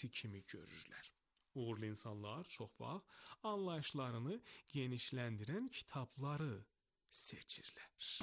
həyati kimi görürlər. Uğurlu insanlar çox vaxt anlayışlarını genişləndirən kitabları seçirlər.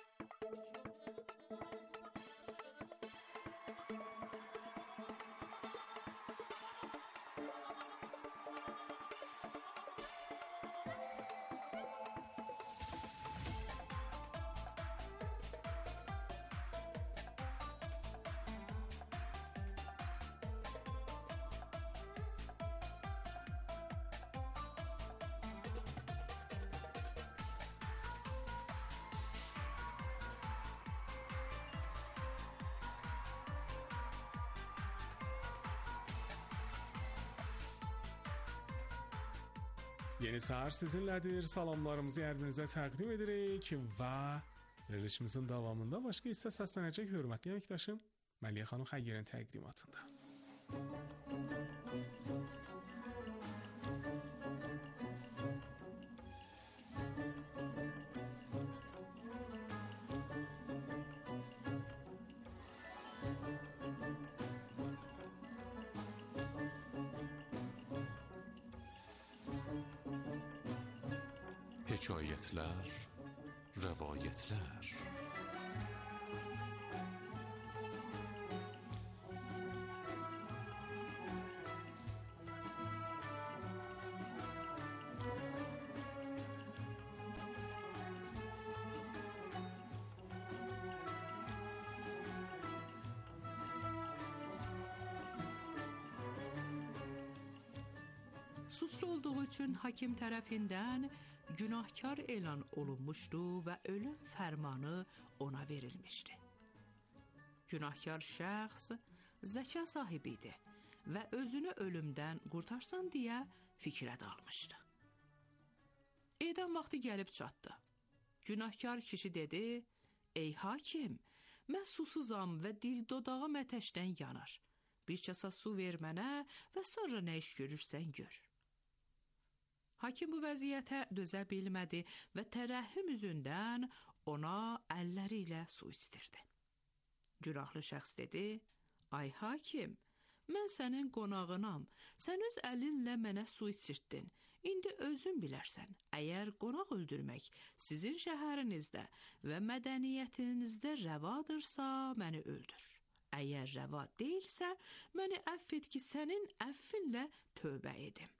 Yeni səhər sizinlədir. Salamlarımızı yardımınıza təqdim edirik və verilişimizin davamında başqa hissə səslənəcək hörmətli əməkdaşım Məliyə xanım Xəyyərin təqdimatında. Hekayetler, rivayetler. Suçlu olduğu üçün hakim tərəfindən günahkar elan olunmuşdu və ölüm fərmanı ona verilmişdi. Günahkar şəxs zəka sahibi idi və özünü ölümdən qurtarsın deyə fikrə dalmışdı. Edam vaxtı gəlib çatdı. Günahkar kişi dedi: "Ey hakim, mən susuzam və dil dodağım ateşdən yanar. Bir kasa su ver mənə və sonra nə iş görürsən gör." Hakim bu vəziyyətə dözə bilmədi və tərəhhüm üzündən ona əlləri ilə su istirdi. Günahlı şəxs dedi: "Ay hakim, mən sənin qonağınam. Sən öz əlinlə mənə su içirtdin. İndi özün bilərsən. Əgər qonaq öldürmək sizin şəhərinizdə və mədəniyyətinizdə rəvadırsa, məni öldür. Əgər rəva deyilsə, məni əff et ki, sənin əffinlə tövbə edim."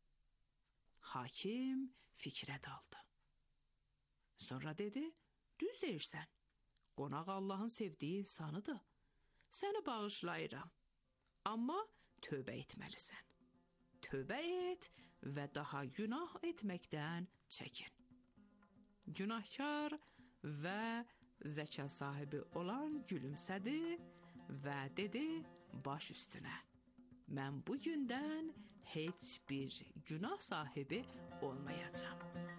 Hakim fikrə daldı. Sonra dedi: "Düz deyirsən. Qonaq Allahın sevdiyi insanıdır. Səni bağışlayıram. Amma tövbə etməlisən. Tövbə et və daha günah etməkdən çəkin." Günahkar və zəka sahibi olan gülümsədi və dedi: "Baş üstünə. Mən bu gündən heç bir günah sahibi olmayacağam."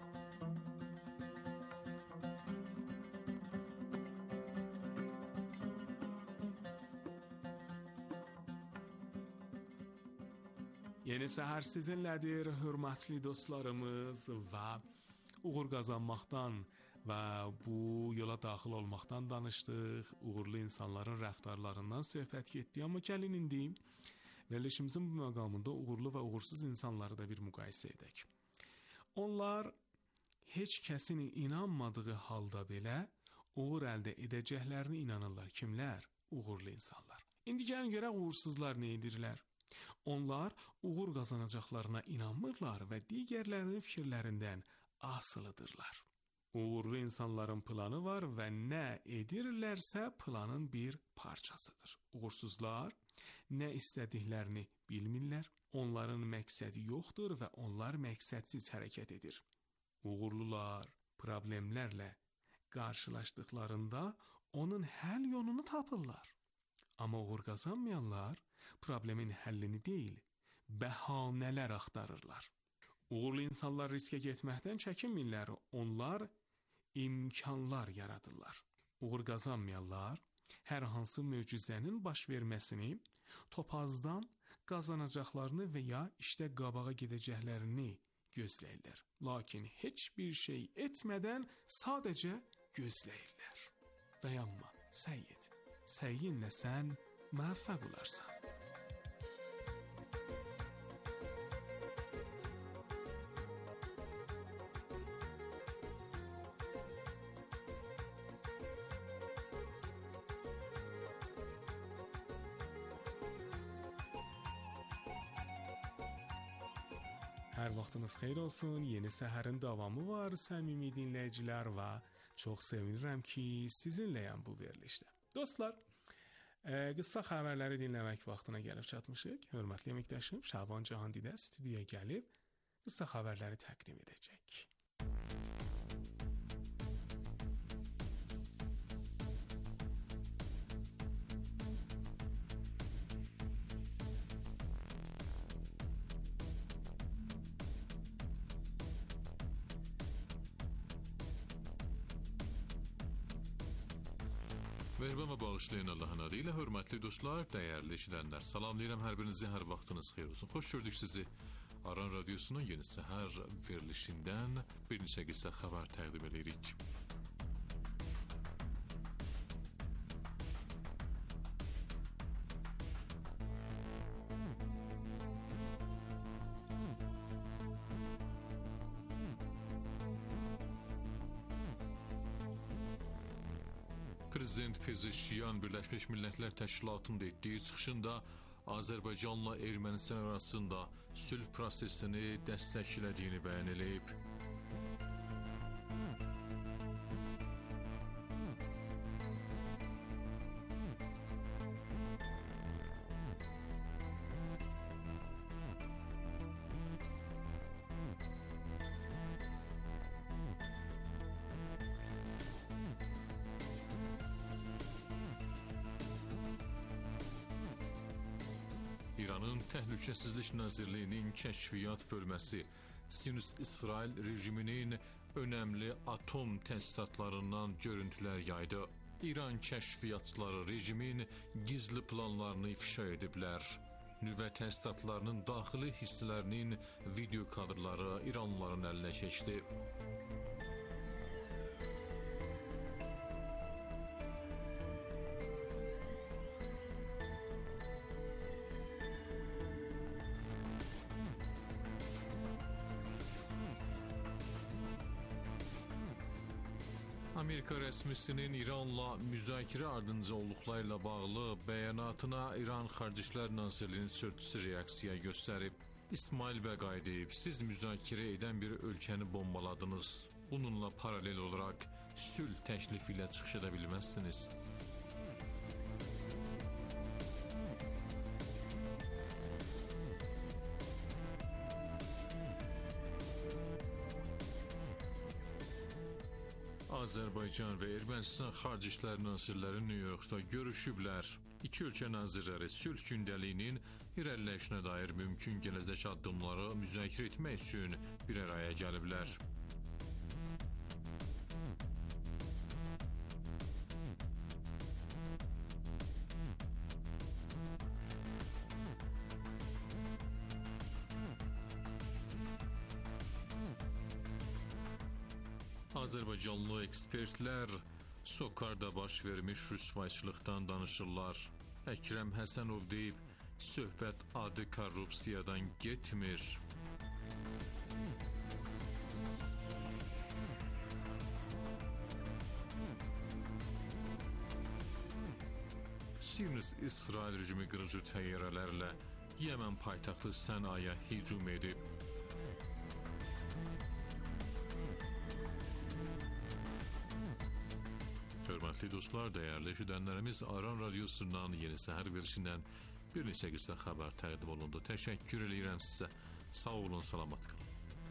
Yeni səhər sizinlədir, hörmətli dostlarımız və uğur qazanmaqdan və bu yola daxil olmaqdan danışdıq. Uğurlu insanların rəftarlarından söhbət getdi, amma gəlin indi verilişimizin bu məqamında uğurlu və uğursuz insanları da bir müqayisə edək. Onlar heç kəsin inanmadığı halda belə uğur əldə edəcəklərinə inanırlar. Kimlər? Uğurlu insanlar. İndi gəlin görək uğursuzlar nə edirlər? Onlar uğur qazanacaqlarına inanmırlar və digərlərinin fikirlərindən asılıdırlar. Uğurlu insanların planı var və nə edirlərsə planın bir parçasıdır. Uğursuzlar nə istədiklərini bilmirlər, onların məqsədi yoxdur və onlar məqsədsiz hərəkət edir. Uğurlular problemlərlə qarşılaşdıqlarında onun həll yolunu tapırlar. Amma uğur qazanmayanlar problemin həllini deyil, bəhanələr axtarırlar. Uğurlu insanlar riskə getməkdən çəkinmirlər, onlar imkanlar yaradırlar. Uğur qazanmayanlar hər hansı möcüzənin baş verməsini, topazdan qazanacaqlarını və ya işdə qabağa gedəcəklərini gözləyirlər. Lakin heç bir şey etmədən sadəcə gözləyirlər. Dayanma, səy et. Səyinlə sən müvəffəq olarsan. Hər vaxtınız xeyir olsun. Yeni səhərin davamı var, səmimi dinləyicilər və çox sevinirəm ki, sizinləyəm bu verilişdə. Dostlar, qısa xəbərləri dinləmək vaxtına gəlib çatmışıq. Hörmətli əməkdaşım Şaban Cahandidə studiyaya gəlib qısa xəbərləri təqdim edəcək. Mehriban və bağışlayın Allahın adı ilə, hörmətli dostlar, dəyərli eşidənlər, salamlayıram hər birinizi, hər vaxtınız xeyir olsun. Xoş gördük sizi Aran Radiosunun yeni səhər verilişindən bir neçə qısa xəbər təqdim edirik. Prezident Pezeşkiyan Birləşmiş Millətlər Təşkilatının etdiyi çıxışında Azərbaycanla Ermənistan arasında sülh prosesini dəstəklədiyini bəyan edib. İranın Təhlükəsizlik Nazirliyinin kəşfiyyat bölməsi Sionist-İsrail rejiminin önəmli atom təsisatlarından görüntülər yaydı. İran kəşfiyyatçıları rejimin gizli planlarını ifşa ediblər. Nüvə təsisatlarının daxili hissələrinin video kadrları İranlıların əlinə keçdi. Amerika rəsmisinin İranla müzakirə ardınca olduqlarıyla bağlı bəyanatına İran Xarici İşlər Nazirliyinin sözçüsü reaksiya göstərib. İsmail Bəqai deyib, siz müzakirə edən bir ölkəni bombaladınız. Bununla paralel olaraq sülh təklifi ilə çıxış edə bilməzsiniz. Azərbaycan və Ermənistan Xarici İşlər Nazirləri Nyu-Yorkda görüşüblər. İki ölkə nazirləri sülh gündəliyinin irəliləyişinə dair mümkün gələcək addımları müzakirə etmək üçün bir araya gəliblər. Azərbaycanlı ekspertlər Sokarda baş vermiş rüsvayçılıqdan danışırlar. Əkrəm Həsənov deyib, söhbət adi korrupsiyadan getmir. Sionist-İsrail rejimi qırıcı təyyarələrlə Yəmən paytaxtı Sənaya hücum edib. Hörmətli dostlar, dəyərli eşidənlərimiz, Aran Radiosundan yeni səhər verilişindən bir neçə qısa xəbər təqdim olundu. Təşəkkür edirəm sizə. Sağ olun, salamat qalın.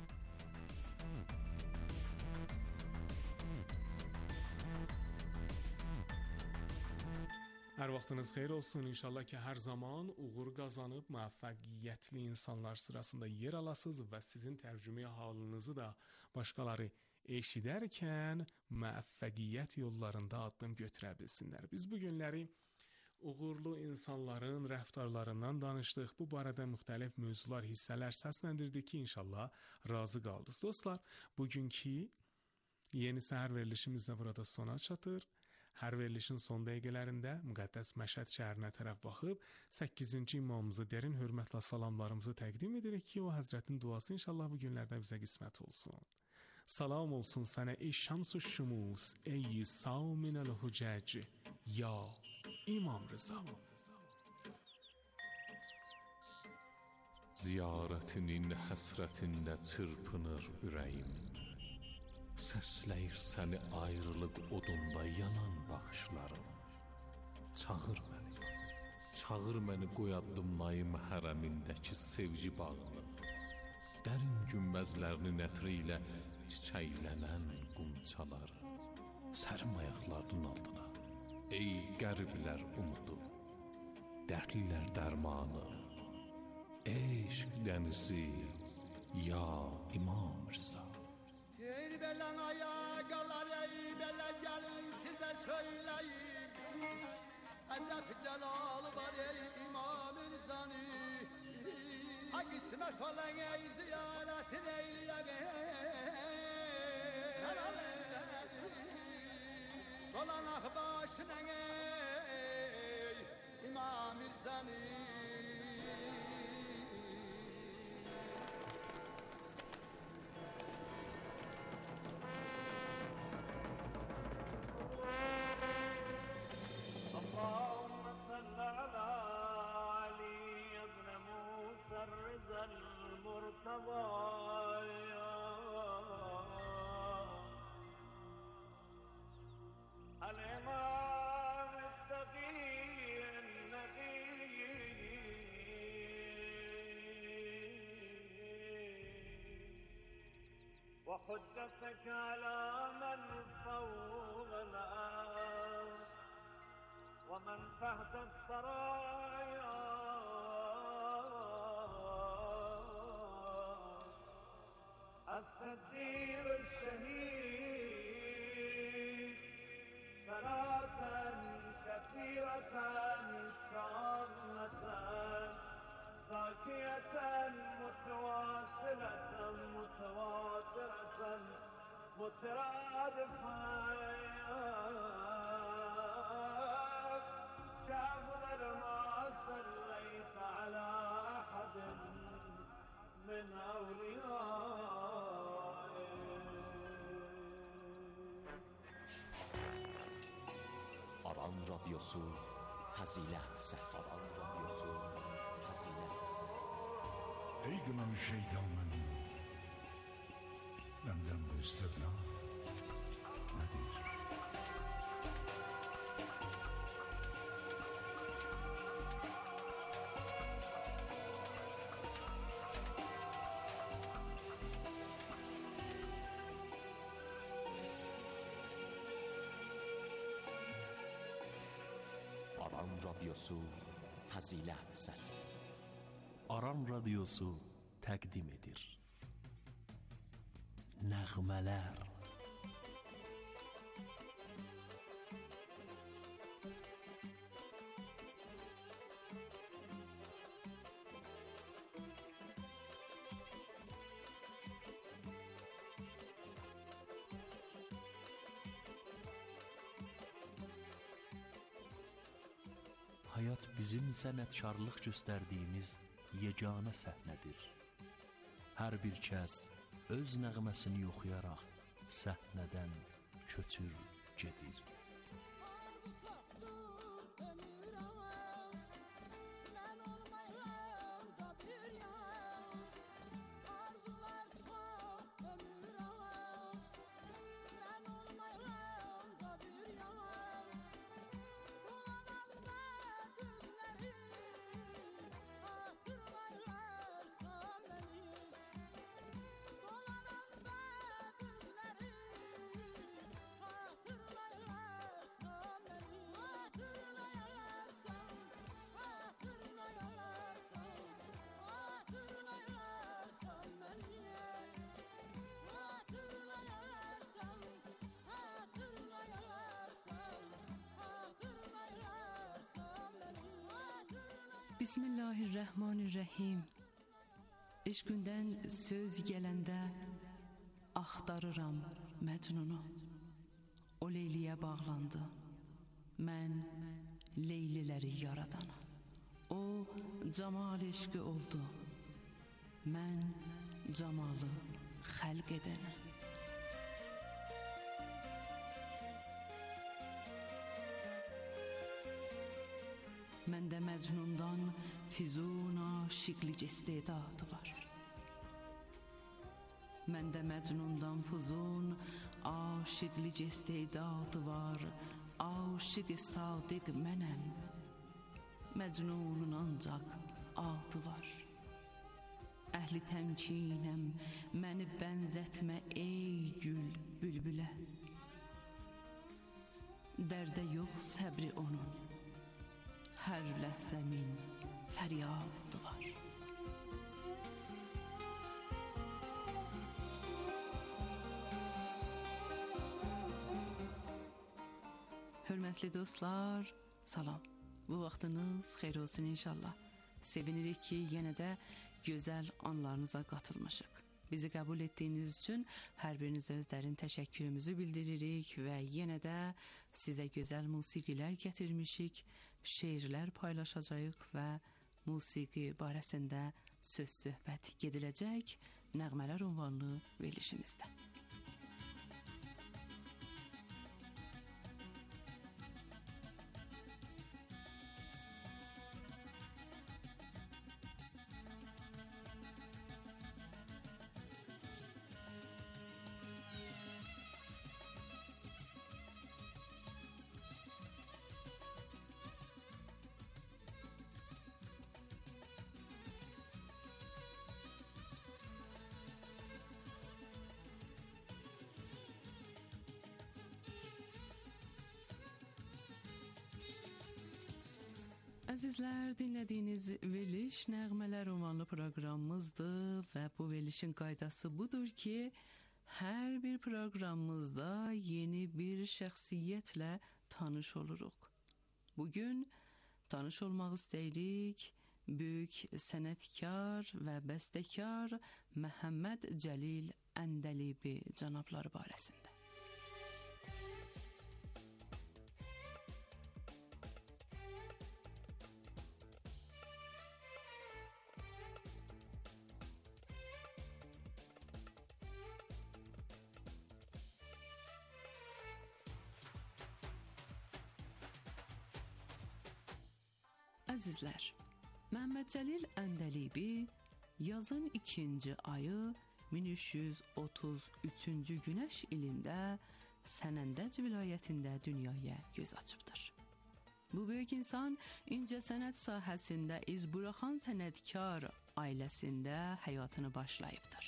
Hər vaxtınız xeyir olsun. İnşallah ki, hər zaman uğur qazanıb müvəffəqiyyətli insanlar sırasında yer alasınız və sizin tərcümə halınızı da başqaları eşidərkən müvəffəqiyyət yollarında addım götürə bilsinlər. Biz bu günləri uğurlu insanların rəftarlarından danışdıq. Bu barədə müxtəlif mövzular, hissələr səsləndirdik ki, inşallah razı qaldınız. Dostlar, bugünkü yeni səhər verilişimiz də burada sona çatır. Hər verilişin son dəqiqələrində müqəddəs Məşəd şəhərinə tərəf baxıb 8-ci imamımızı dərin hörmətlə salamlarımızı təqdim edirik ki, o Həzrətin duası inşallah bu günlərdə bizə qismət olsun. Salam olsun sənə ey şəms-ü şümus, ey Saminəl Hücəc, ya İmam Rıza. Ziyarətinin həsrətində çırpınır ürəyim. Səsləyir səni ayrılıq odunda yanan baxışlarım. Çağır məni qoy addımlayım hərəmindəki sevgi bağını. Dərin günbəzlərinin ətri ilə çiçəklənən qumçaları. Sərim ayaqlarının altına, ey qəriblər umudu, dərdlilər dərmanı, eşq dənizi, ya İmam Rıza. Ey belen ayakalar, ey bele gelin size söyleyeyim. Edep celal var ey İmam Rıza'nı. Ha kısmet olan ey ziyaretin eyleyek. Dolanak başına ey İmam Rıza'nı. وحجتك على من فوقنا ومن فهد الثرايا السدير الشهيد صلاة كثيرة تامة زاكية متواصلة متواترة مترادفة كأفضل ما صليت على أحد من أوليائك. Aran Radyosu Fazilet Sesi. Aran Radyosu Fazilet Sesi. Ey kınan şeytanın benden bu istirna nedir? Aran Radyosu Fazilet Sesi. Aran Radyosu təqdim edir. Nəğmələr. Hayat bizim sənətkarlıq göstərdiyimiz yeganə səhnədir. Hər bir kəs öz nəğməsini oxuyaraq səhnədən köçür gedir. Bismillahirrahmanirrahim. İş gündən söz gələndə axtarıram Məcnunu. O Leyliyə bağlandı. Mən Leyliləri yaradana. O camal eşqi oldu. Mən camalı xəlq edənə. Məndə Məcnundan Füzun aşiqlik istedadı var. Məndə Məcnundan Füzun aşiqlik istedadı var. Aşiq-i sadiq mənəm. Məcnunun ancaq adı var. Əhli təmkinəm, məni bənzətmə ey gül bülbülə. Dərdə yox səbri onun, hər ləhzəmin fəryadı var. Hörmətli dostlar, salam. Bu vaxtınız xeyir olsun inşallah. Sevinirik ki, yenə də gözəl anlarınıza qatılmışıq. Bizi qəbul etdiyiniz üçün hər birinizə öz dərin təşəkkürümüzü bildiririk və yenə də sizə gözəl musiqilər gətirmişik, şeirlər paylaşacağıq və musiqi barəsində söz-söhbət gediləcək nəğmələr ünvanlı verilişimizdə. Əzizlər, dinlədiyiniz veriliş nəğmələr ünvanlı proqramımızdır və bu verilişin qaydası budur ki, hər bir proqramımızda yeni bir şəxsiyyətlə tanış oluruq. Bugün tanış olmaq istəyirik böyük sənətkar və bəstəkar Məhəmməd Cəlil Əndəlibi cənabları barəsində. Əzizlər, Məhəmməd Cəlil Əndəlibi yazın 2-ci ayı 1333-cü günəş ilində Sənəndəc vilayətində dünyaya göz açıbdır. Bu böyük insan incəsənət sahəsində iz buraxan sənətkar ailəsində həyatını başlayıbdır.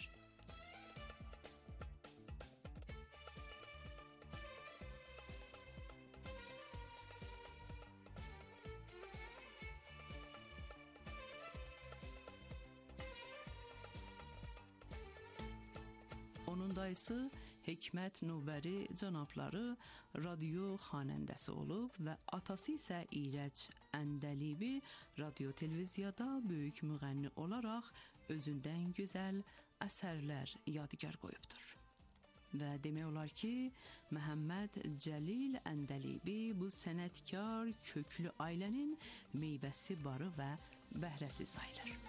Onun dayısı Hikmət Növbəri cənabları radio xanəndəsi olub və atası isə İrəc Əndəlibi radio-televiziyada böyük müğənni olaraq özündən gözəl əsərlər yadigar qoyubdur. Və demək olar ki, Məhəmməd Cəlil Əndəlibi bu sənətkar köklü ailənin meyvəsi barı və bəhrəsi sayılır.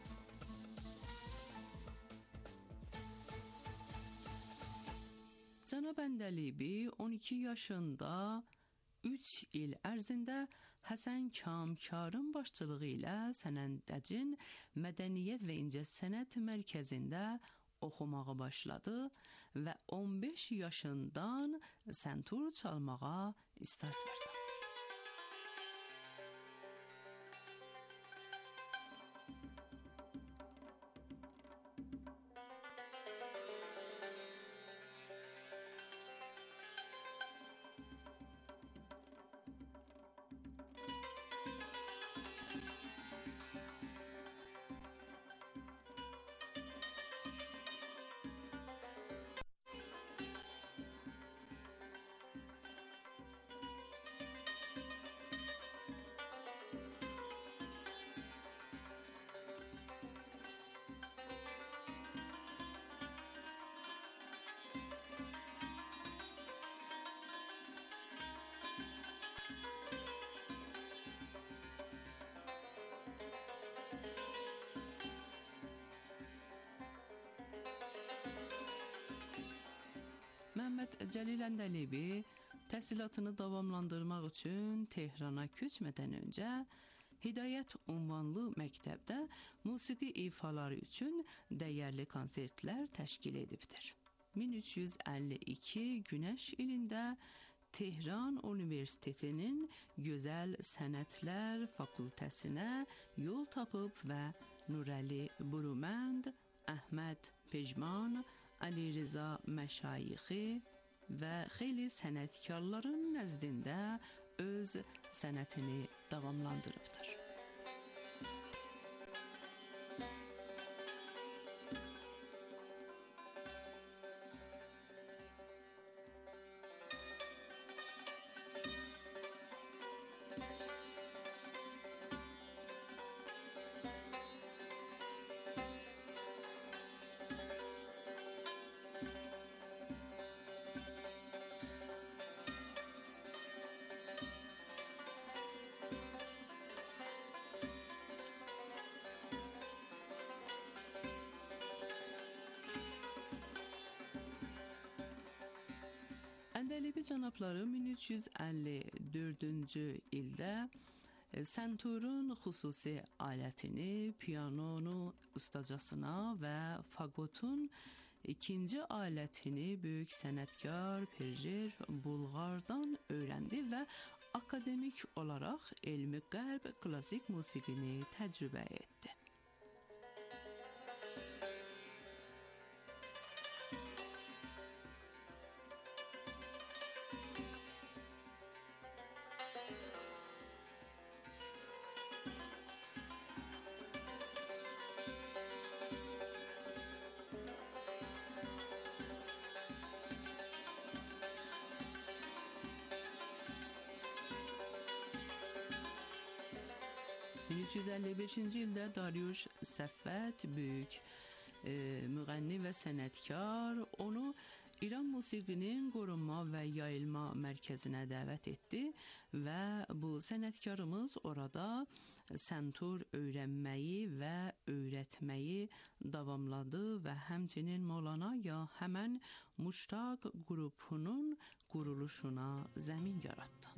Cənab Əndəlibi 12 yaşında 3 il ərzində Həsən Kamkarın başçılığı ilə Sənəndəcin Mədəniyyət və İncəsənət Mərkəzində oxumağa başladı və 15 yaşından səntur çalmağa start verdi. Məhəmməd Cəlil Əndəlibi təhsilatını davamlandırmaq üçün Tehrana köçmədən öncə Hidayət ünvanlı məktəbdə musiqi ifaları üçün dəyərli konsertlər təşkil edibdir. 1352 Günəş ilində Tehran Universitetinin Gözəl Sənətlər Fakültəsinə yol tapıb və Nurəli Burumənd, Əhməd Pejman, Ali Rıza Məşayixi və xeyli sənətkarların nəzdində öz sənətini davamlandırıbdır. Əndəlibi cənabları 1354-cü ildə Santurun xüsusi alətini, pianonu ustacasına və fagotun ikinci alətini böyük sənətkar Perjer Bulğardan öyrəndi və akademik olaraq elmi qərb klassik musiqini təcrübə etdi. ...1355-ci ildə Dariuş Səffət böyük müğənni və sənətkar onu İran musiqinin qorunma və yayılma mərkəzinə dəvət etdi və bu sənətkarımız orada santur öyrənməyi və öyrətməyi davamladı və həmçinin Mevlana ya həmən Muştaq qrupunun quruluşuna zəmin yaratdı.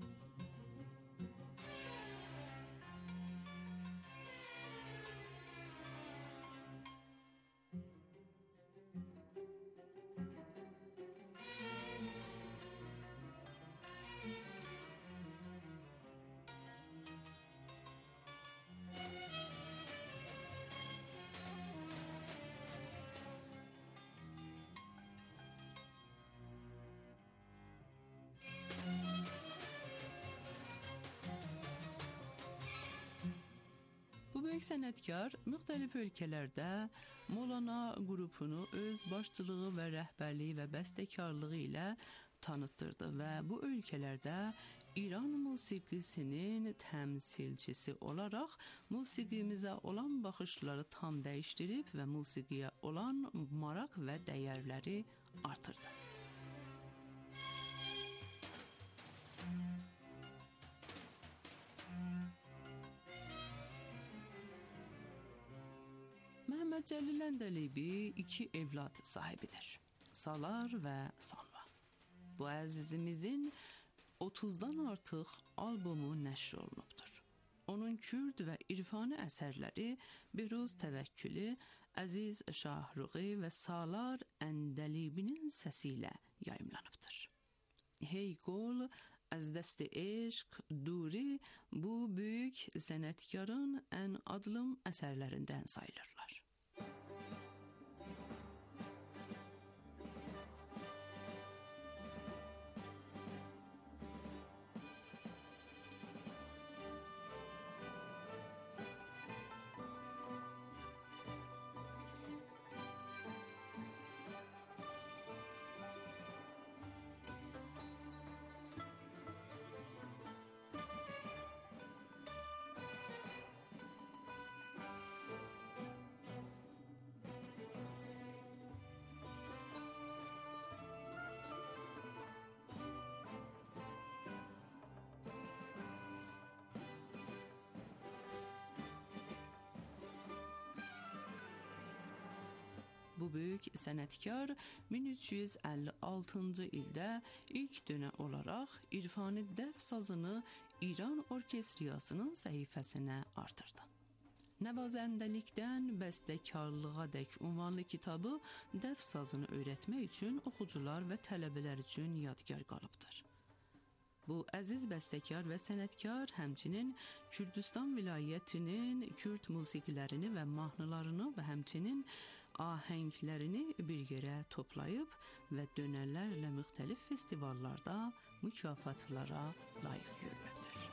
Böyük sənətkar müxtəlif ölkələrdə Mevlana qrupunu öz başçılığı və rəhbərliyi və bəstəkarlığı ilə tanıtdırdı və bu ölkələrdə İran musiqisinin təmsilçisi olaraq musiqimizə olan baxışları tam dəyişdirib və musiqiyə olan maraq və dəyərləri artırdı. Məhəmməd Cəlil Əndəlibi 2 evlad sahibidir. Salar və Salva. Bu əzizimizin 30-dan artıq albomu nəşr olunubdur. Onun kürd və irfani əsərləri Biruz Təvəkkülü, Əziz Şahruği və Salar Əndəlibinin səsi ilə yayımlanıbdır. Hey Gol, Az Dəst-i Eşq, Duri bu böyük sənətkarın ən adlım əsərlərindən sayılırlar. Bu böyük sənətkar 1356-cı ildə ilk dönə olaraq irfani dəf sazını İran orkestriyasının səhifəsinə artırdı. Nəvazəndəlikdən bəstəkarlığadək ünvanlı kitabı dəf sazını öyrətmək üçün oxucular və tələbələr üçün yadgar qalıbdır. Bu əziz bəstəkar və sənətkar həmçinin Kürdistan vilayətinin Kürd musiqilərini və mahnılarını və həmçinin ahənglərini bir yerə toplayıb və dönərlərlə müxtəlif festivallarda mükafatlara layiq görülübdür.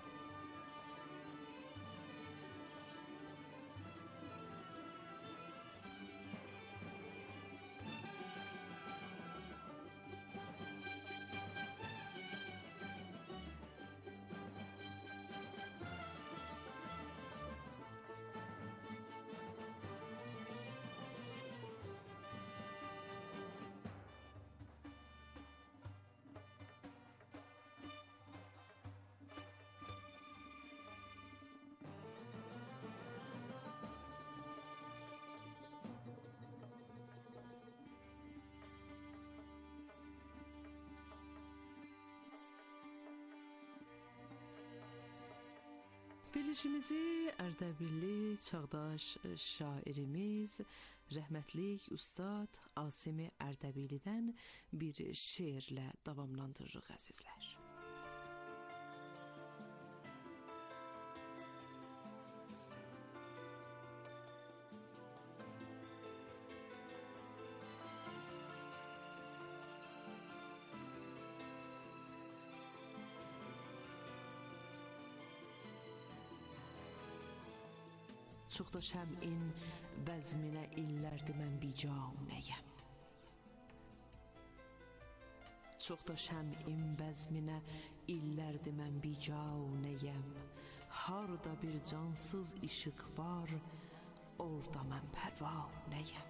Verilişimizi Ərdəbilli çağdaş şairimiz rəhmətlik Ustad Asimi Ərdəbillidən bir şeirlə davamlandırırıq əzizlər. Çox da şəmin bəzminə illərdir mən bicanəyəm. Çox da şəmin bəzminə illərdir mən bicanəyəm. Harda bir cansız işıq var, orada mən pərvanəyəm.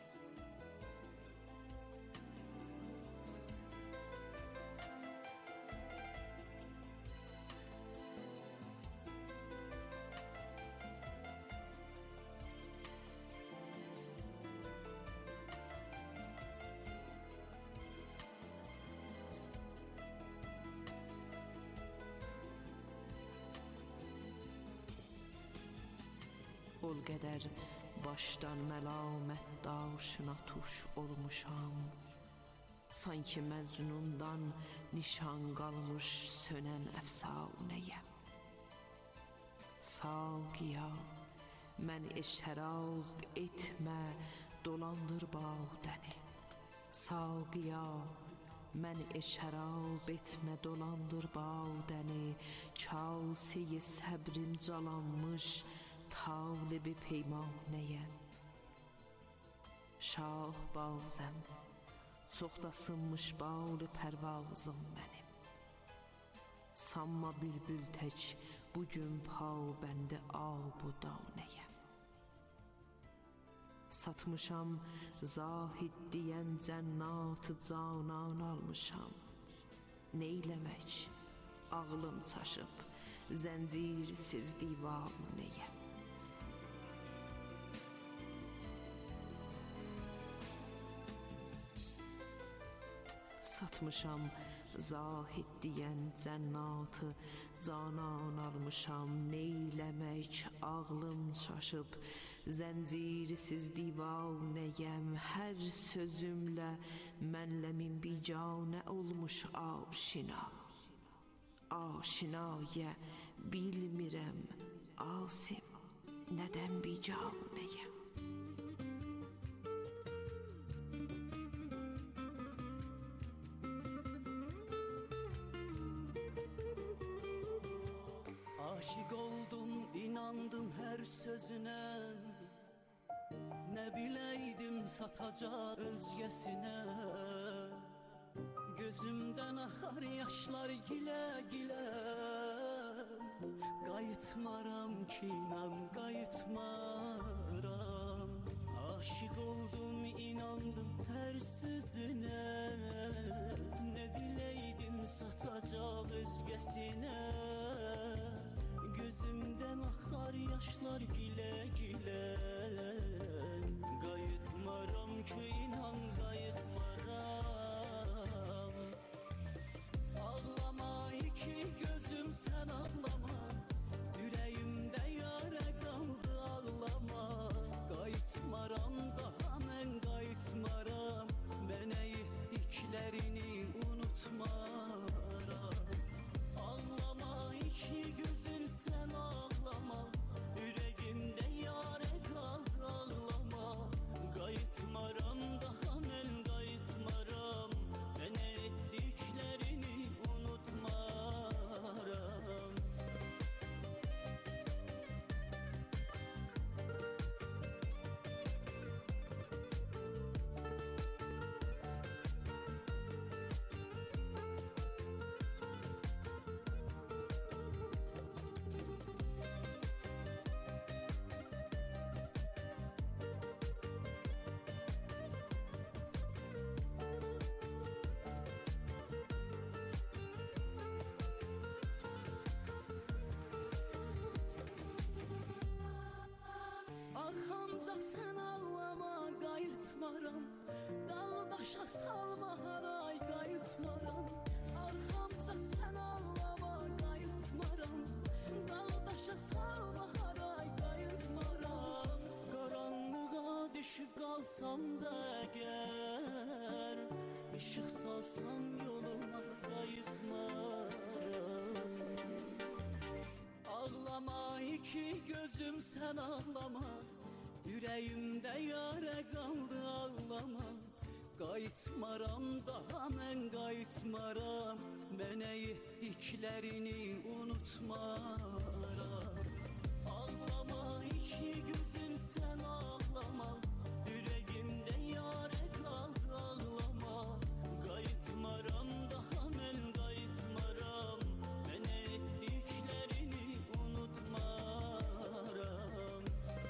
Ol qədər başdan məlamət daşına tuş olmuşam. Sanki Məcnundan nişan qalmış sönən əfsanəyəm. Saqiya, məni şərab etmə, dolandır badəni. Saqiya, məni şərab etmə, dolandır badəni. Kase-i səbrim calanmış, talibi peymanəyəm. Şahbazəm, çox da sınmış balı pərvazım mənim. Sanma bülbül tək bugün pabəndi abudanəyəm. Satmışam zahid deyən cənnatı canan almışam. Neyləmək, ağlım çaşıb, zəncirsiz divanəyəm. Satmışam zahid deyən cənnatı canan almışam. Neyləmək, ağlım çaşıb, zəncirsiz divanəyəm. Hər sözümlə mənlə min bicanə olmuş aşina. Aşinaya bilmirəm, Asim, nədən bicanəyəm. Aşık oldum, inandım her sözüne. Ne bileydim satacak özgesine. Gözümden akar yaşlar gile gile. Qayıtmaram ki inan, qayıtmaram. Aşık oldum, inandım her sözüne. Ne bileydim satacak özgesine. Gözümden akar yaşlar gile gile. Qayıtmaram ki inan, qayıtmaram. Ağlama iki gözüm, sen ağlama. daşa salma haray qayıtmaram arxamca sən ağlama qayıtmaram dağ daşa salma haray qayıtmaram qaranlığa düşüb qalsam da əgər işıq salsan yoluma qayıtmaram ağlama iki gözüm sən ağlama ürəyimdə yarə qaldı ağlama qayıtmaram daha mən qayıtmaram mənə etdiklərini unutmaram ağlama iki gözüm sən ağlama ürəyimdə yarə qaldı ağlama qayıtmaram daha mən qayıtmaram mənə etdiklərini unutmaram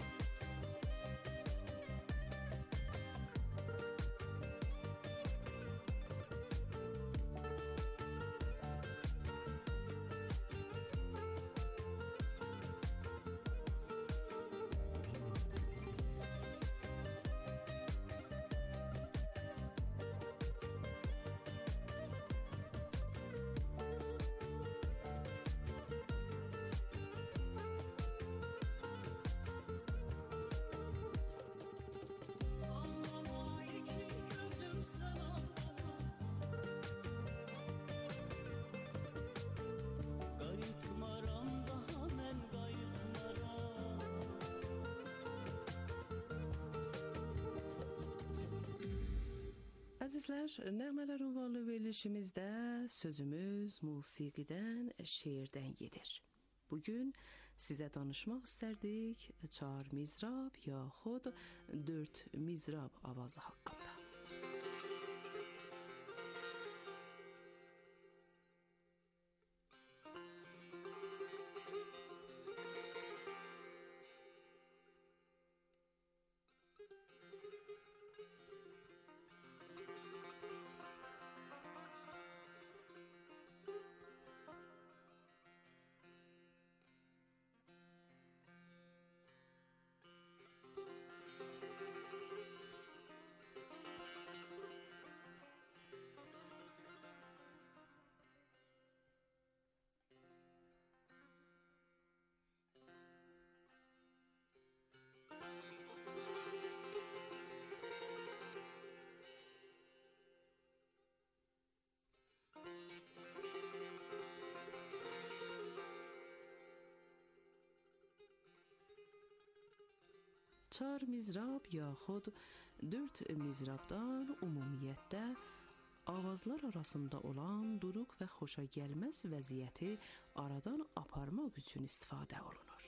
Əzizlər, nəğmələr ünvanlı verilişimizdə sözümüz musiqidən, şeirdən gedir. Bugün sizə danışmaq istərdik 4 mizrab yaxud 4 mizrab avazı haqqında. Çar mizrab yaxud 4 mizrabdan ümumiyyətdə avazlar arasında olan duruq və xoşa gəlməz vəziyyəti aradan aparmaq üçün istifadə olunur.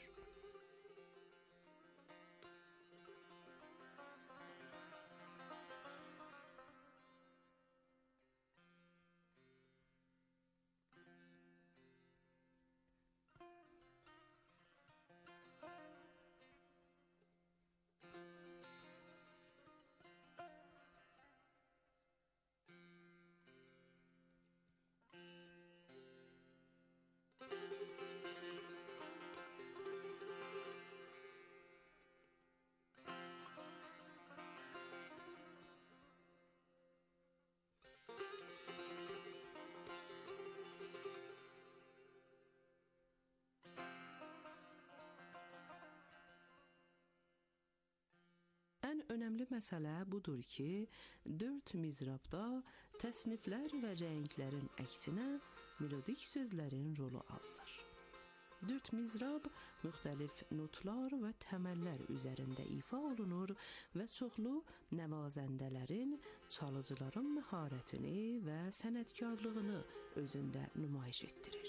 Ən önəmli məsələ budur ki, 4 mizrabda təsniflər və rənglərin əksinə melodik sözlərin rolu azdır. 4 mizrab müxtəlif notlar və təməllər üzərində ifa olunur və çoxlu nəvazəndələrin, çalıcıların məharətini və sənətkarlığını özündə nümayiş etdirir.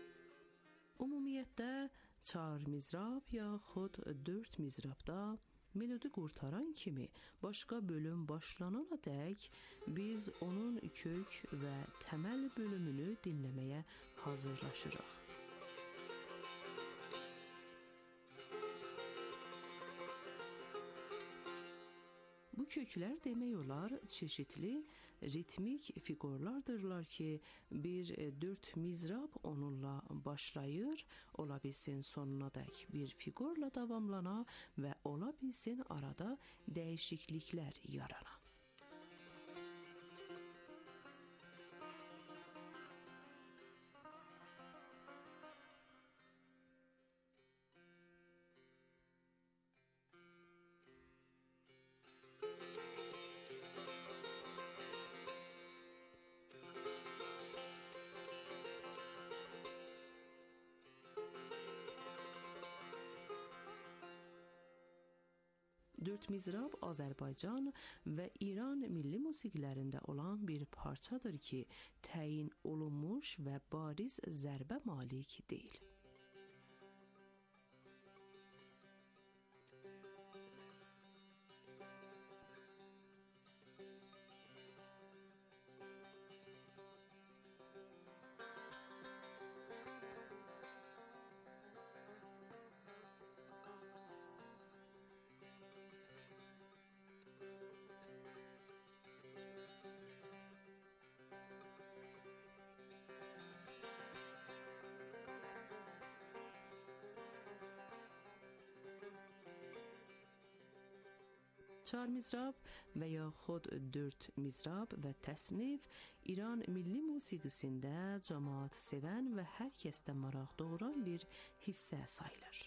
Ümumiyyətdə 4 mizrab yaxud 4 mizrabda Melodi qurtaran kimi başqa bölüm başlanana dək biz onun kök və təməl bölümünü dinləməyə hazırlaşırıq. Bu köklər demək olar çeşitli ritmik fiqurlardırlar ki, bir 4 mizrab onunla başlayır, ola bilsin sonuna dək bir fiqurla davamlana və ola bilsin arada dəyişikliklər yarana. Dörd mizrab Azərbaycan və İran milli musiqilərində olan bir parçadır ki, təyin olunmuş və bariz zərbə malik deyil. Çar mizrab və yaxud 4 mizrab və təsnif İran milli musiqisində cəmaət sevən və hər kəsdə maraq doğuran bir hissə sayılır.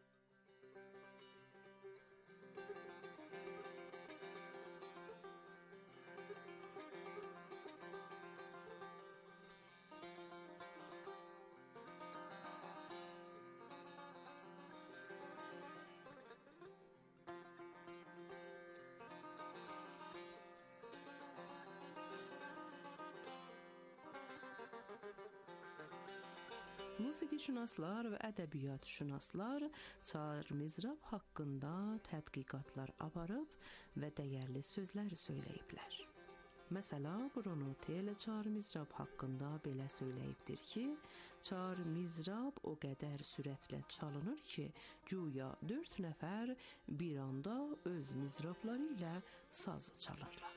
Musiqişünaslar və ədəbiyyatşünaslar çar mizrab haqqında tədqiqatlar aparıb və dəyərli sözlər söyləyiblər. Məsələ, Bruno Tel çar mizrab haqqında belə söyləyibdir ki, çar mizrab o qədər sürətlə çalınır ki, güya 4 nəfər bir anda öz mizrabları ilə saz çalırlar.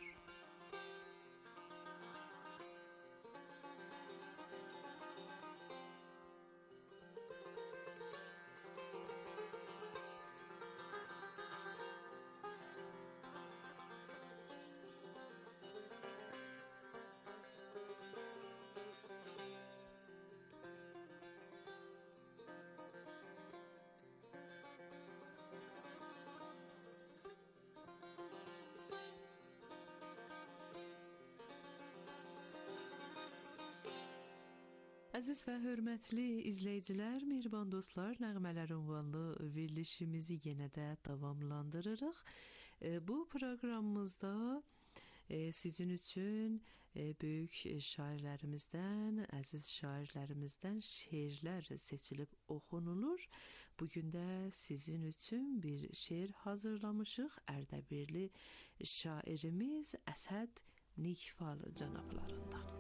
Əziz və hörmətli izləyicilər, mehriban dostlar, Nəğmələr ünvanlı verilişimizi yenə də davamlandırırıq. Bu proqramımızda sizin üçün böyük şairlərimizdən, əziz şairlərimizdən şeirlər seçilib oxunulur. Bugün də sizin üçün bir şeir hazırlamışıq. Ərdəbirli şairimiz Əsəd Nikfal cənablarından.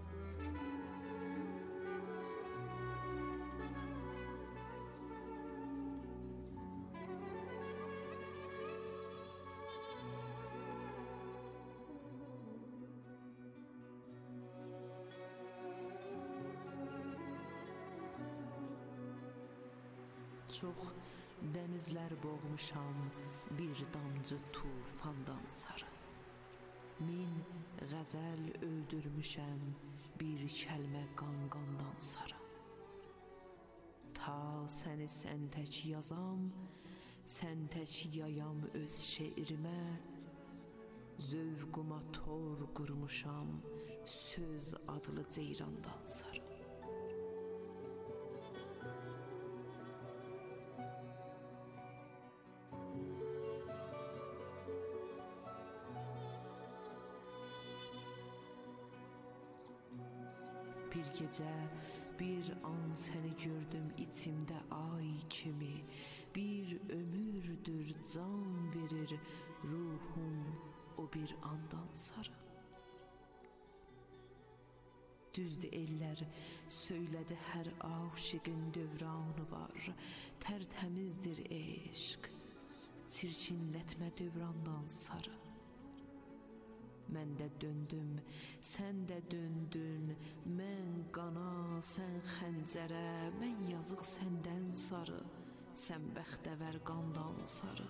Çox dənizlər boğmuşam bir damcı tufandan sarı. Min qəzəl öldürmüşəm bir kəlmə qanqandan sarı. Ta səni sən tək yazam, sən tək yayam öz şeirimə. Zövquma tor qurmuşam söz adlı ceyrandan sarı. Bir gecə, bir an səni gördüm içimdə ay kimi. bir ömürdür can verir ruhum o bir andan sarı. Düzdür ellər söylədi hər aşiqin dövranı var, tərtəmizdir eşq, çirkinlətmə dövrandan sarı. Mən də döndüm, sən də döndün, mən qana, sən xəncərə, mən yazıq səndən sarı, sən bəxtəvər qandan sarı.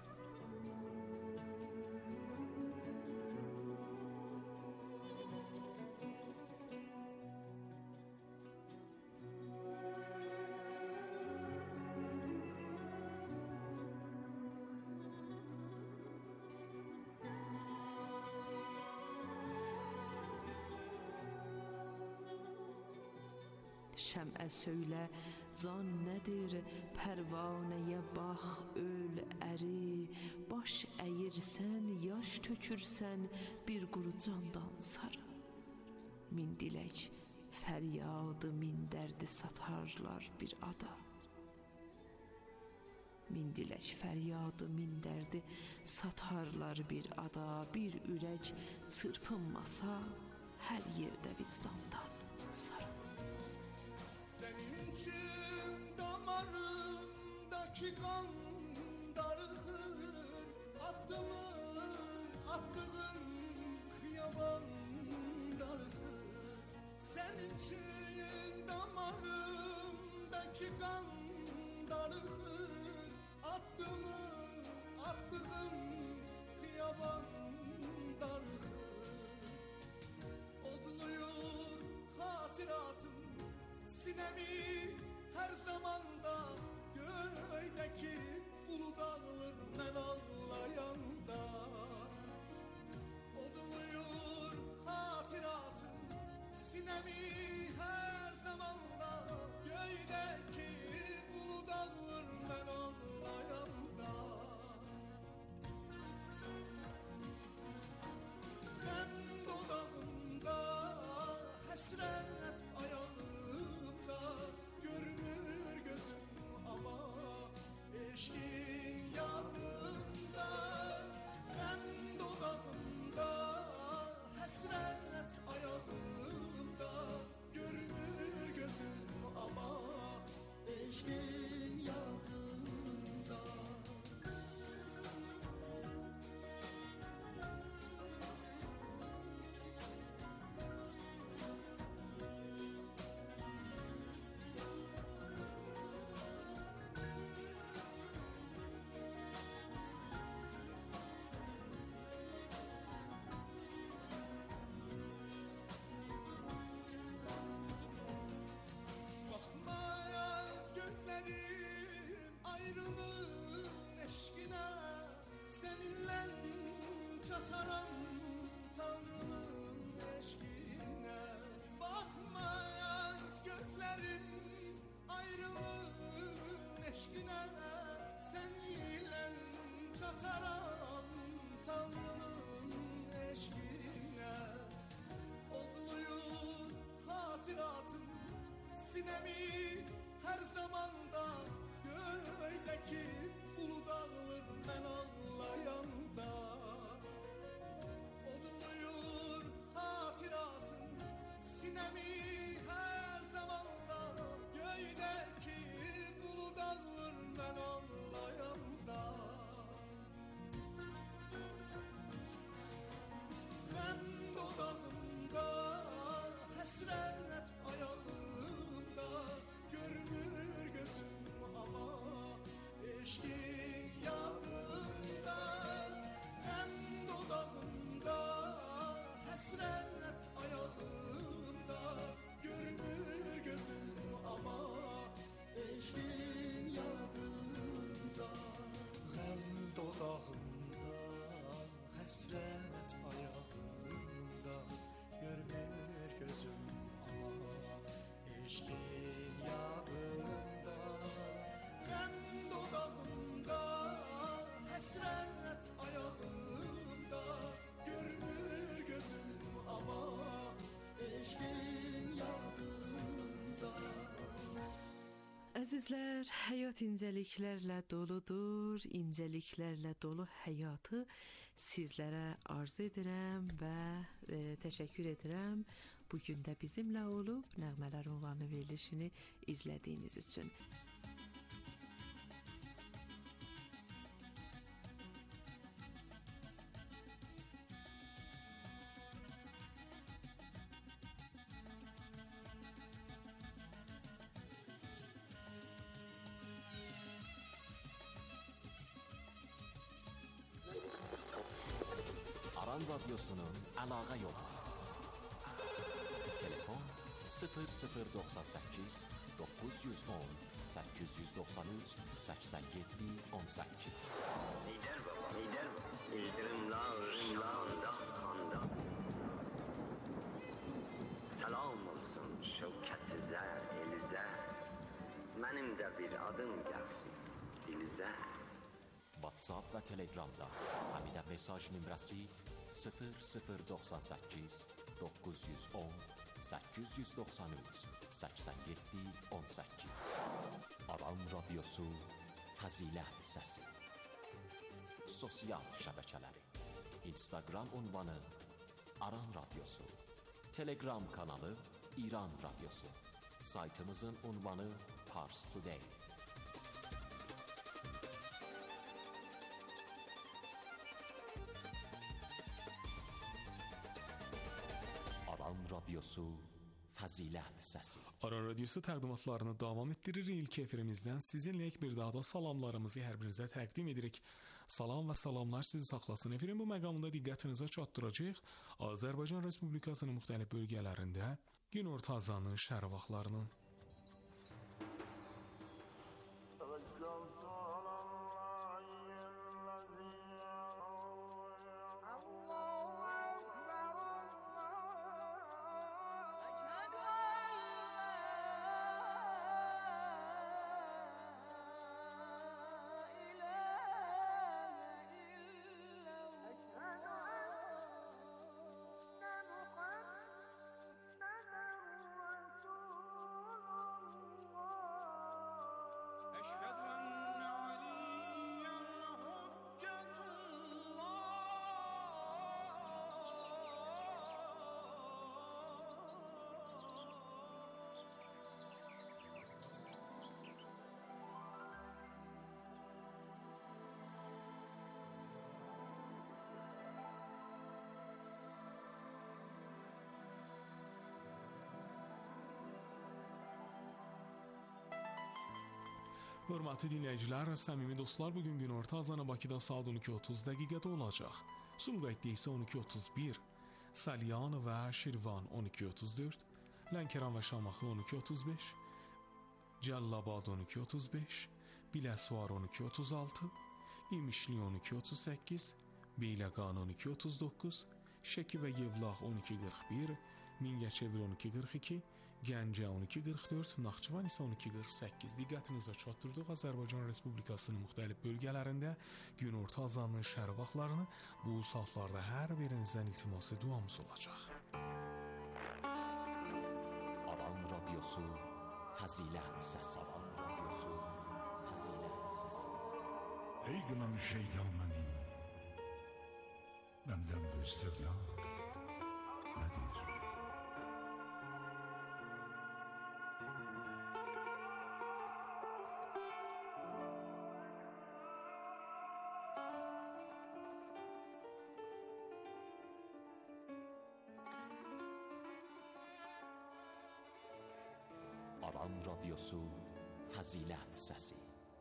Şəmə söylə, can nədir, pərvanəyə bax, öl, əri, baş əyirsən, yaş tökürsən, bir quru candan sarı. Min dilək, fəryadı, min dərdi satarlar bir ada. Min dilək, fəryadı, min dərdi satarlar bir ada, bir ürək çırpınmasa, hər yerdə vicdandan sarı. Senin için damarımdaki kan darılır, attığım kıyaban darılır. Senin için damarımdaki kan darılır, attığım kıyaban darılır. Odluyor hatıratım sinemi her zamanda, göğdeki ulu dağılır men ağlayanda. Odluyor hatıratım sinemi her zamanda, göğdeki ulu dağılır men ağlayanda. Ben dodağımda hasret ayağımda, görmür gözüm ama eşkin yadımda. Ben dodağımda hasret ayağımda, görmür gözüm ama eşkin yadımda. Bakmayaz gözlerim ayrılığın eşkine, seninle çataram Tanrı'nın eşkine. Bakmayaz gözlerim ayrılığın eşkine, seninle çataram Tanrı'nın eşkine. Odluyor hatıratım sinemi her zamanda, göğdeki ulu dağılır men ağlayanda. Odluyor hatıratım sinemi her zamanda, göğdeki ulu dağılır men ağlayanda. Ben dodağımda hasret ayağımda, görmür gözüm ama eşkin yadımda. Sizlər həyat incəliklərlə doludur, incəliklərlə dolu həyatı sizlərə arz edirəm və təşəkkür edirəm. Bugün də bizimlə olub Nəğmələr ünvanı verilişini izlədiyiniz üçün. Aran Radyosu'nun əlaqə yolu. Telefon 0098 910 893 87 18. Lider baba, lider. Liderim lağında kanda. Selam olsun şevketize, elize. Benim de bir adım gelsin dilize. WhatsApp və Telegramda həmidə mesaj nömrəsi 0098 910 893 87 18. Aran Radyosu Fəzilət Səsi. Sosial şəbəkələri: Instagram ünvanı Aran Radyosu, Telegram kanalı İran Radyosu, saytımızın ünvanı Pars Today. Aran Radyosu Fəzilət Səsi. Aran Radyosu təqdimatlarını davam etdirir. İlk efirimizdən sizinlə bir daha da salamlarımızı hər birinizə təqdim edirik. Salam və salamlar sizi saxlasın. Efirin bu məqamında diqqətinizə çatdıracağıq Azərbaycan Respublikasının müxtəlif bölgələrində günorta azanın şəhər vaxtlarını. Hörmətli dinləyicilər, səmimi dostlar, bugün günorta azanı Bakıda saat 12:30 dəqiqədə olacaq. Sumqayıtda isə 12:31, Salyan və Şirvan 12:34, Lənkəran və Şamaxı 12:35, Cəllabad 12:35, Biləsuvar 12:36, İmişli 12:38, Beyləqan 12:39, Şəki və Yevlax 12:41, Mingəçevir 12:42, Gəncə 12:44, Naxçıvan isə 12:48. Diqqətinizə çatdırdıq. Azərbaycan Respublikasının müxtəlif bölgələrində günorta azanının şəhər vaxtlarını bu saatlarda hər birinizdən iltiması duamız olacaq. Aran Radyosu Fəzilət Səsi. Aran Radyosu Fəzilət Səsi. Ey qınan şeytan məni, məndən bu istirna nədir? Aran Radyosu Fəzilət Səsi.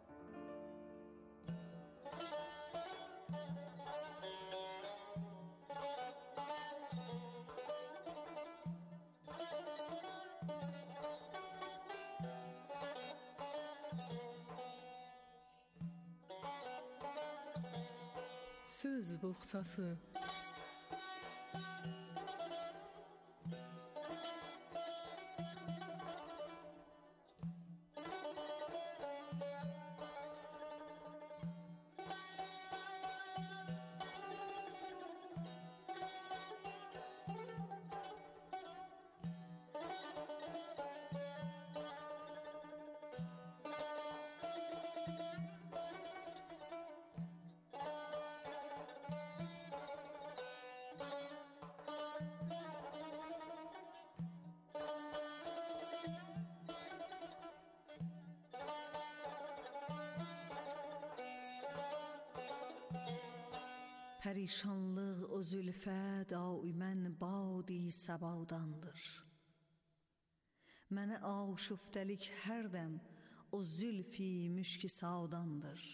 Söz boğçası. Pərişanlıq o zülfə daimən badi səbadandır. Mənə aşuftəlik hərdəm o zülfi müşki saudandır.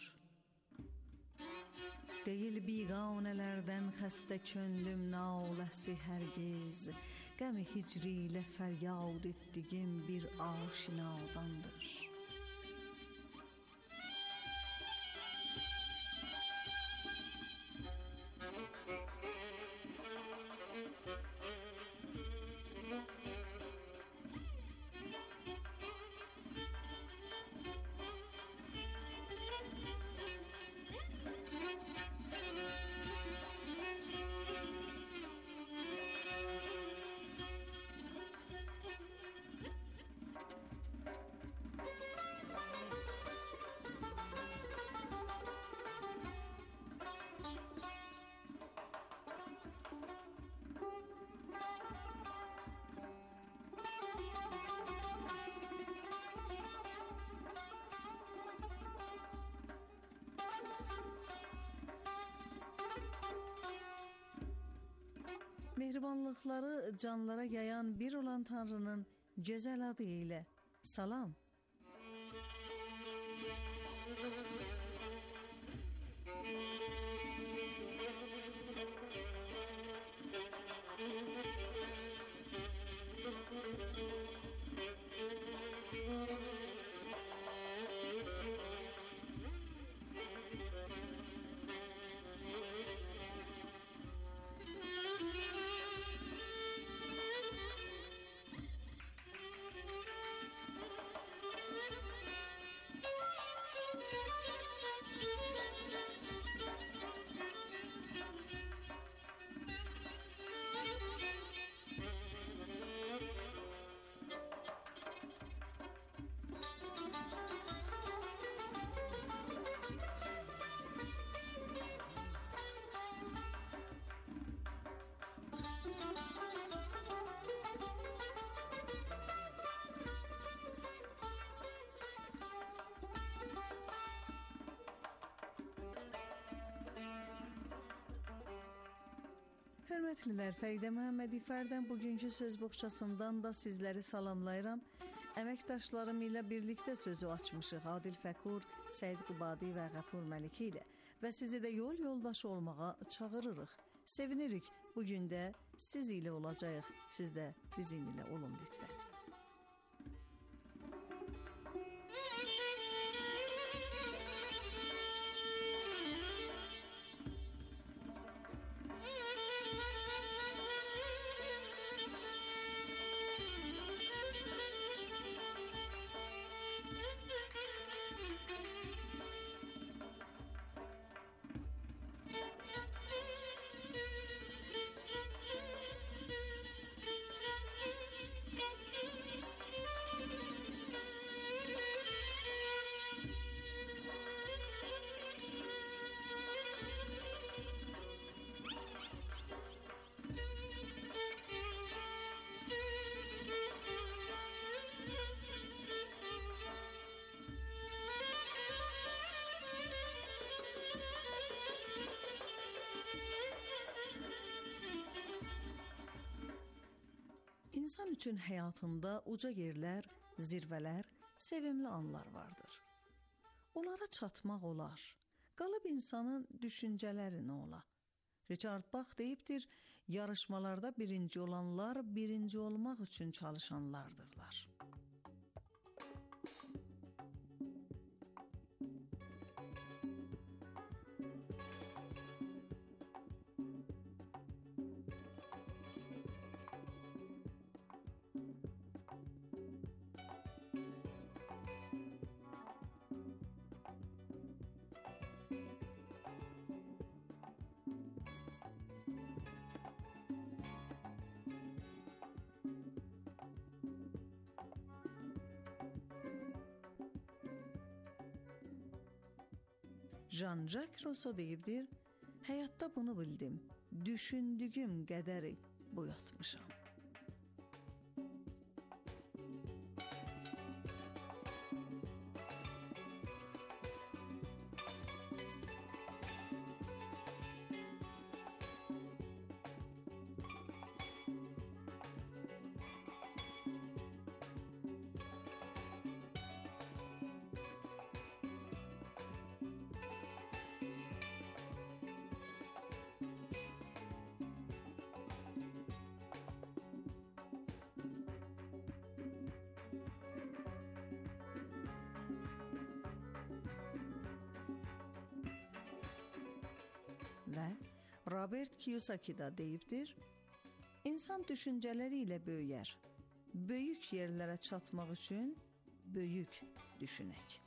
Deyil biganələrdən xəstə könlüm naləsi hərgiz, qəm-i hicri ilə fəryad etdigim bir aşinadandır. Mehribanlıqları canlara yayan bir olan Tanrının gözəl adı ilə salam. Hörmətlilər, Fəridə Məhəmmədifərdən bugünkü söz boğçasından da sizləri salamlayıram. Əməkdaşlarım ilə birlikdə sözü açmışıq Adil Fəkur, Səid Qubadi və Qəfur Məliki ilə və sizi də yol yoldaşı olmağa çağırırıq. Sevinirik, bugün də siz ilə olacağıq, siz də bizim ilə olun lütfən. İnsan üçün həyatında uca yerlər, zirvələr, sevimli anlar vardır. Onlara çatmaq olar. Qalıb insanın düşüncələri nə ola? Richard Bach deyibdir, yarışmalarda birinci olanlar birinci olmaq üçün çalışanlardırlar. Jean-Jacques Rousseau deyibdir, həyatda bunu bildim, düşündüyüm qədəri boyatmışam. Və Robert Kiyosaki da deyibdir: İnsan düşüncələri ilə böyüyər. Böyük yerlərə çatmaq üçün böyük düşünək.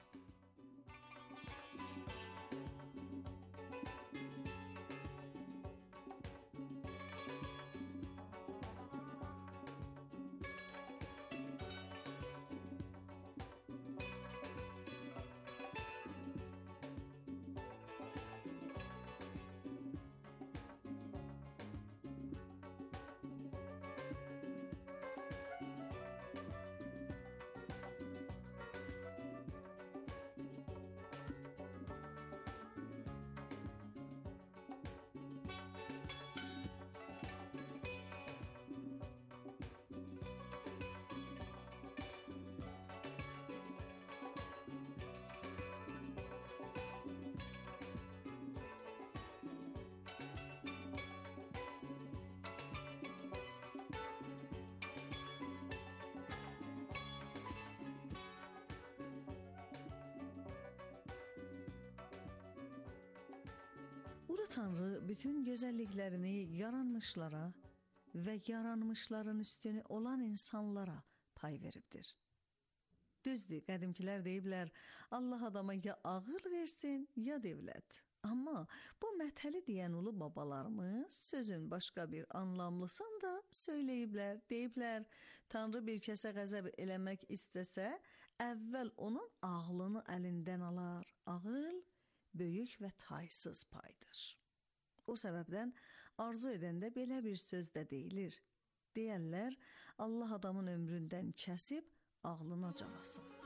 Ulu Tanrı bütün gözəlliklərini yaranmışlara və yaranmışların üstünü olan insanlara pay veribdir. Düzdür, qədimkilər deyiblər, Allah adama ya ağıl versin, ya dövlət. Amma bu məthəli deyən ulu babalarımız sözün başqa bir anlamlısını da söyləyiblər. Deyiblər, Tanrı bir kəsə qəzəb eləmək istəsə, əvvəl onun ağlını əlindən alar. Ağıl böyük və taysız paydır. O səbəbdən arzu edəndə belə bir söz də deyilir. Deyərlər, Allah adamın ömründən kəsib ağlına calasın.